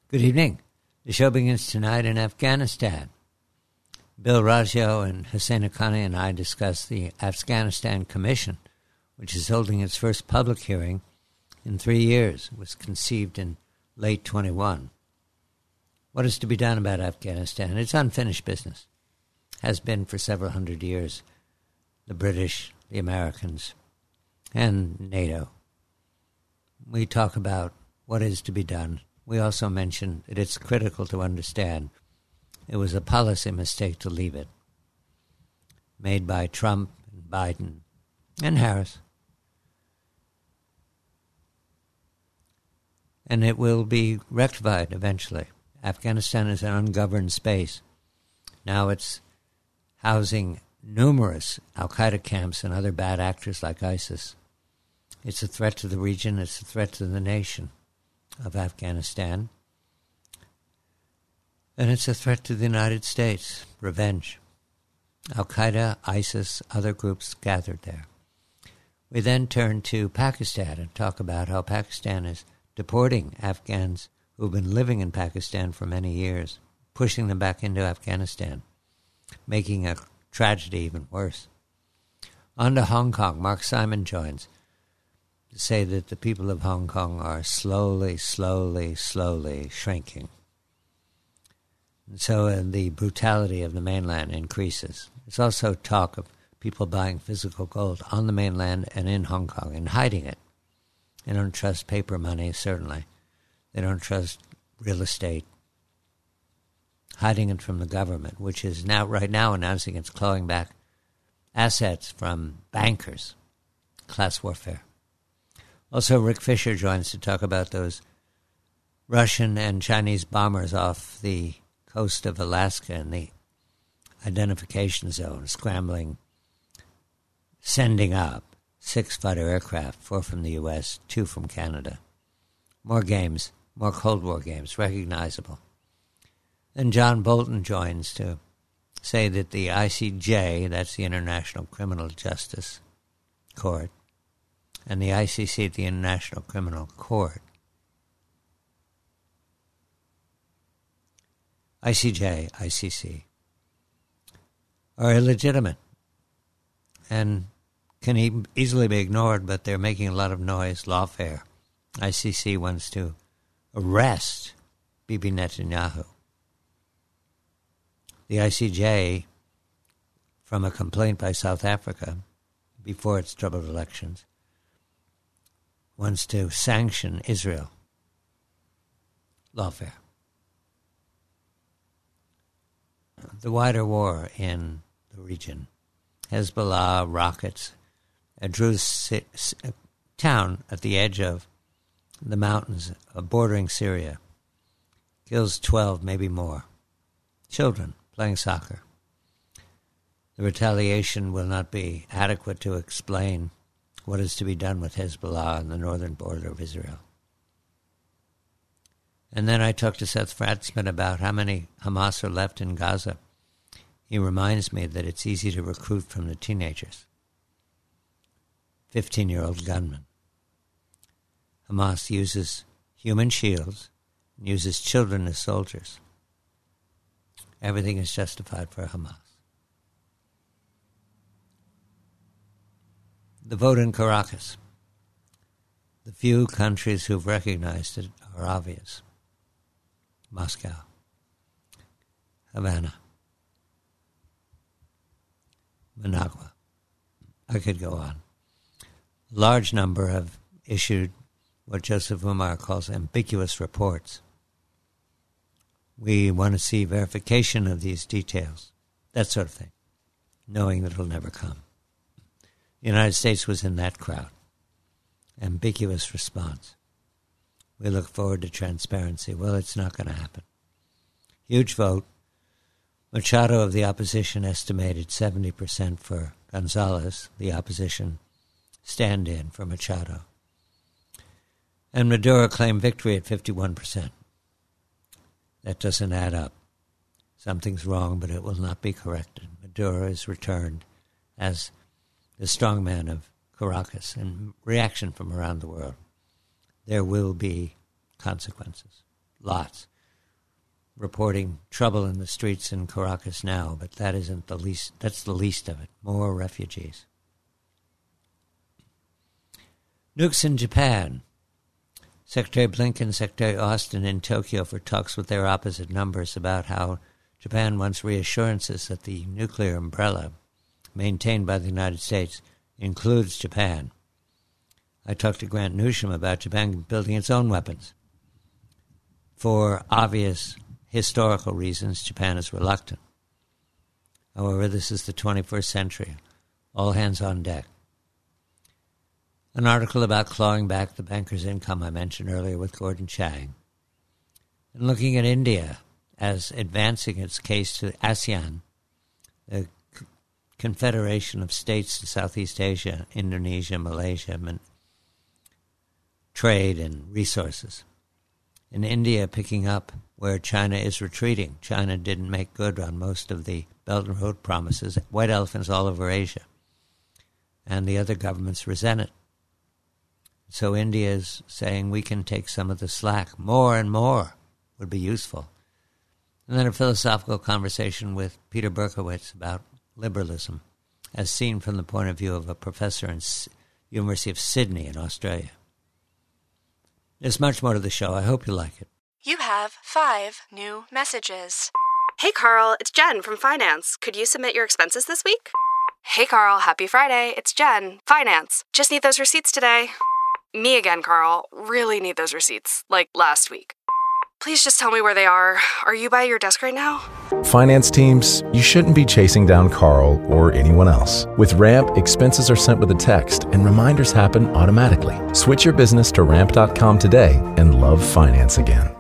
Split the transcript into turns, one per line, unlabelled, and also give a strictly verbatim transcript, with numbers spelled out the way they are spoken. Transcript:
Good evening. The show begins tonight in Afghanistan. Bill Raggio and Hussein Haqqani and I discuss the Afghanistan Commission, which is holding its first public hearing in three years. It was conceived in late twenty-one. What is to be done about Afghanistan? It's unfinished business. Has been for several hundred years. The British, the Americans, and NATO. We talk about what is to be done. We also mention that it's critical to understand it was a policy mistake to leave it, made by Trump and Biden and Harris. And it will be rectified eventually. Afghanistan is an ungoverned space. Now it's housing numerous al-Qaeda camps and other bad actors like ISIS. It's a threat to the region. It's a threat to the nation of Afghanistan. And it's a threat to the United States. Revenge. Al-Qaeda, ISIS, other groups gathered there. We then turn to Pakistan and talk about how Pakistan is deporting Afghans who've been living in Pakistan for many years, pushing them back into Afghanistan, making a tragedy even worse. On to Hong Kong. Mark Simon joins to say that the people of Hong Kong are slowly, slowly, slowly shrinking. And so uh, the brutality of the mainland increases. There's also talk of people buying physical gold on the mainland and in Hong Kong and hiding it. They don't trust paper money, certainly. They don't trust real estate. Hiding it from the government, which is now right now announcing it's clawing back assets from bankers. Class warfare. Also, Rick Fisher joins to talk about those Russian and Chinese bombers off the coast of Alaska in the identification zone, scrambling, sending up six fighter aircraft, four from the U S, two from Canada. More games, more Cold War games, recognizable. Then John Bolton joins to say that the I C J, that's the International Criminal Justice Court, and the I C C, the International Criminal Court, I C J, I C C, are illegitimate and can e- easily be ignored, but they're making a lot of noise. Lawfare. I C C wants to arrest Bibi Netanyahu. The I C J, from a complaint by South Africa before its troubled elections, wants to sanction Israel. Lawfare. The wider war in the region. Hezbollah rockets a Druze a town at the edge of the mountains bordering Syria. Kills twelve, maybe more. Children playing soccer. The retaliation will not be adequate to explain what is to be done with Hezbollah on the northern border of Israel. And then I talked to Seth Fratzman about how many Hamas are left in Gaza. He reminds me that it's easy to recruit from the teenagers. fifteen-year-old gunmen. Hamas uses human shields and uses children as soldiers. Everything is justified for Hamas. The vote in Caracas. The few countries who've recognized it are obvious. Moscow, Havana, Managua. I could go on. A large number have issued what Joseph Umar calls ambiguous reports. We want to see verification of these details, that sort of thing, knowing that it'll never come. The United States was in that crowd. Ambiguous response. We look forward to transparency. Well, it's not going to happen. Huge vote. Machado of the opposition estimated seventy percent for Gonzalez, the opposition stand-in for Machado. And Maduro claimed victory at fifty-one percent. That doesn't add up. Something's wrong, but it will not be corrected. Maduro is returned as the strongman of Caracas, and reaction from around the world. There will be consequences. Lots. reporting trouble in the streets in Caracas now, but that isn't the least. That's the least of it. More refugees. Nukes in Japan. Secretary Blinken, Secretary Austin in Tokyo for talks with their opposite numbers about how Japan wants reassurances that the nuclear umbrella maintained by the United States includes Japan. I talked to Grant Newsham about Japan building its own weapons. For obvious historical reasons, Japan is reluctant. However, this is the twenty-first century. All hands on deck. An article about clawing back the banker's income I mentioned earlier with Gordon Chang. And looking at India as advancing its case to ASEAN, the C- Confederation of States in Southeast Asia, Indonesia, Malaysia, and trade and resources. In India, picking up where China is retreating. China didn't make good on most of the Belt and Road promises, white elephants all over Asia. And the other governments resent it. So India is saying we can take some of the slack. More and more would be useful. And then a philosophical conversation with Peter Berkowitz about liberalism, as seen from the point of view of a professor in S- University of Sydney in Australia. There's much more to the show. I hope you like it.
You have five new messages. Hey, Carl, it's Jen from Finance. Could you submit your expenses this week? Hey, Carl, happy Friday. It's Jen, Finance. Just need those receipts today. Me again, Carl. Really need those receipts, like last week. Please just tell me where they are. Are you by your desk right now?
Finance teams, you shouldn't be chasing down Carl or anyone else. With Ramp, expenses are sent with a text and reminders happen automatically. Switch your business to ramp dot com today and love finance again.